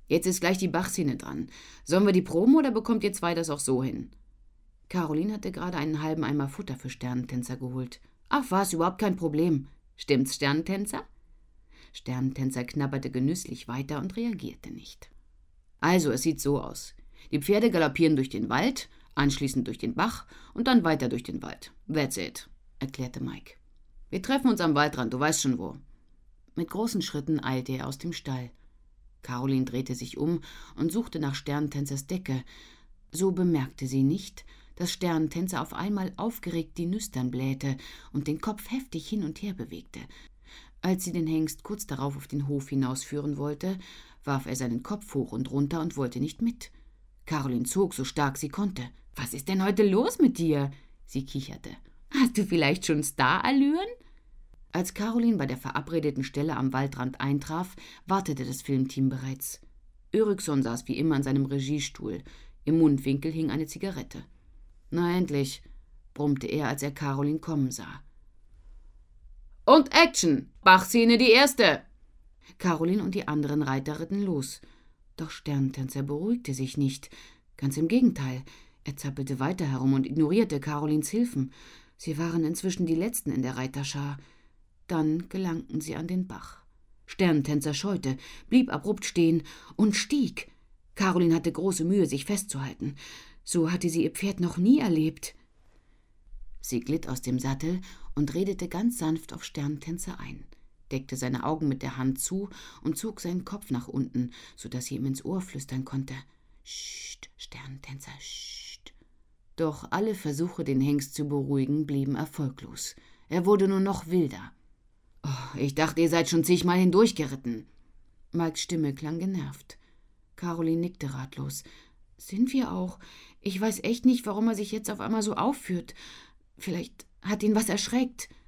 Jetzt ist gleich die Bachszene dran. Sollen wir die proben oder bekommt ihr zwei das auch so hin?« Caroline hatte gerade einen halben Eimer Futter für Sternentänzer geholt. »Ach was, überhaupt kein Problem. Stimmt's, Sternentänzer?« Sternentänzer knabberte genüsslich weiter und reagierte nicht. »Also, es sieht so aus. Die Pferde galoppieren durch den Wald, anschließend durch den Bach und dann weiter durch den Wald. That's it«, erklärte Mike. »Wir treffen uns am Waldrand, du weißt schon wo.« Mit großen Schritten eilte er aus dem Stall. Caroline drehte sich um und suchte nach Sternentänzers Decke. So bemerkte sie nicht, dass Sternentänzer auf einmal aufgeregt die Nüstern blähte und den Kopf heftig hin und her bewegte. Als sie den Hengst kurz darauf auf den Hof hinausführen wollte, warf er seinen Kopf hoch und runter und wollte nicht mit. Caroline zog, so stark sie konnte. »Was ist denn heute los mit dir?« Sie kicherte. »Hast du vielleicht schon Starallüren?« Als Caroline bei der verabredeten Stelle am Waldrand eintraf, wartete das Filmteam bereits. Öriksson saß wie immer an seinem Regiestuhl. Im Mundwinkel hing eine Zigarette. »Na endlich«, brummte er, als er Caroline kommen sah. »Und Action! Bachszene die erste!« Caroline und die anderen Reiter ritten los. Doch Sternentänzer beruhigte sich nicht. Ganz im Gegenteil. Er zappelte weiter herum und ignorierte Carolines Hilfen. Sie waren inzwischen die Letzten in der Reiterschar. Dann gelangten sie an den Bach. Sternentänzer scheute, blieb abrupt stehen und stieg. Caroline hatte große Mühe, sich festzuhalten. So hatte sie ihr Pferd noch nie erlebt. Sie glitt aus dem Sattel und redete ganz sanft auf Sternentänzer ein, deckte seine Augen mit der Hand zu und zog seinen Kopf nach unten, so dass sie ihm ins Ohr flüstern konnte. »Psst, Sternentänzer, psst.« Doch alle Versuche, den Hengst zu beruhigen, blieben erfolglos. Er wurde nur noch wilder. »Oh, ich dachte, ihr seid schon zigmal hindurchgeritten.« Mikes Stimme klang genervt. Caroline nickte ratlos. »Sind wir auch. Ich weiß echt nicht, warum er sich jetzt auf einmal so aufführt. Vielleicht hat ihn was erschreckt.«